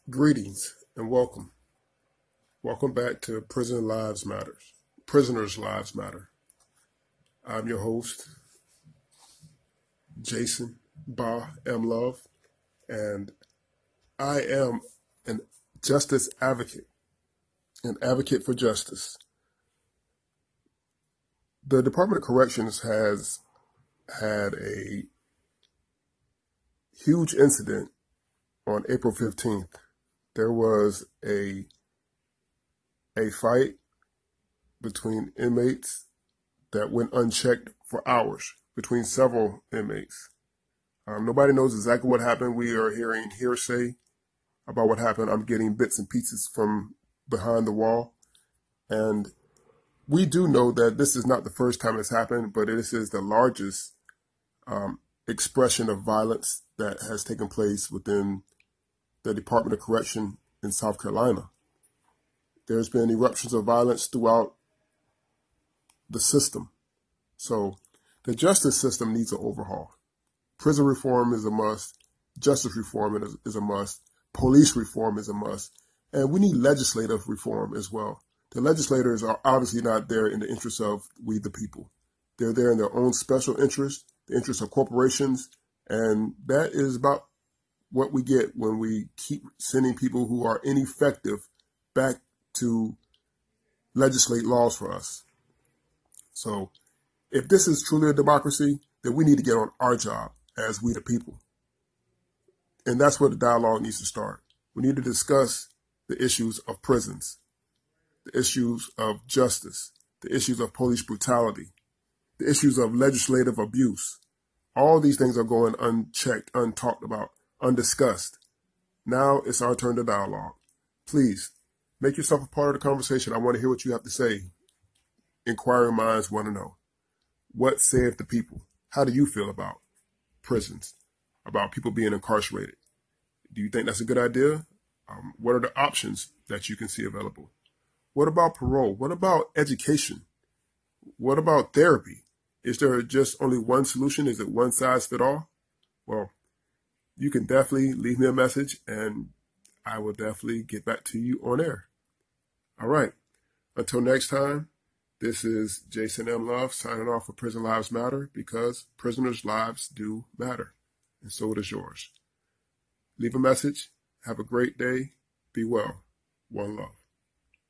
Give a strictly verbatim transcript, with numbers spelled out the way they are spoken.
Greetings and welcome. Welcome back to Prison Lives Matters. Prisoners' Lives Matter. I'm your host, Jason Ba M. Love, and I am an justice advocate, an advocate for justice. The Department of Corrections has had a huge incident on April fifteenth. There was a, a fight between inmates that went unchecked for hours between several inmates. Um, nobody knows exactly what happened. We are hearing hearsay about what happened. I'm getting bits and pieces from behind the wall. And we do know that this is not the first time it's happened, but this is the largest um, expression of violence that has taken place within the Department of Correction in South Carolina. There's been eruptions of violence throughout the system. So the justice system needs an overhaul. Prison reform is a must. Justice reform is, is a must. Police reform is a must. And we need legislative reform as well. The legislators are obviously not there in the interest of we the people. They're there in their own special interest, the interest of corporations. And that is about what we get when we keep sending people who are ineffective back to legislate laws for us. So if this is truly a democracy, then we need to get on our job as we the people. And that's where the dialogue needs to start. We need to discuss the issues of prisons, the issues of justice, the issues of police brutality, the issues of legislative abuse. All these things are going unchecked, untalked about, undiscussed. Now it's our turn to dialogue. Please make yourself a part of the conversation. I want to hear what you have to say. Inquiring minds want to know. What saith the people? How do you feel about prisons, about people being incarcerated? Do you think that's a good idea? Um, what are the options that you can see available? What about parole? What about education? What about therapy? Is there just only one solution? Is it one size fit all? Well, you can definitely leave me a message and I will definitely get back to you on air. All right. Until next time, this is Jason M. Love signing off for Prison Lives Matter, because prisoners' lives do matter, and so does yours. Leave a message. Have a great day. Be well. One love.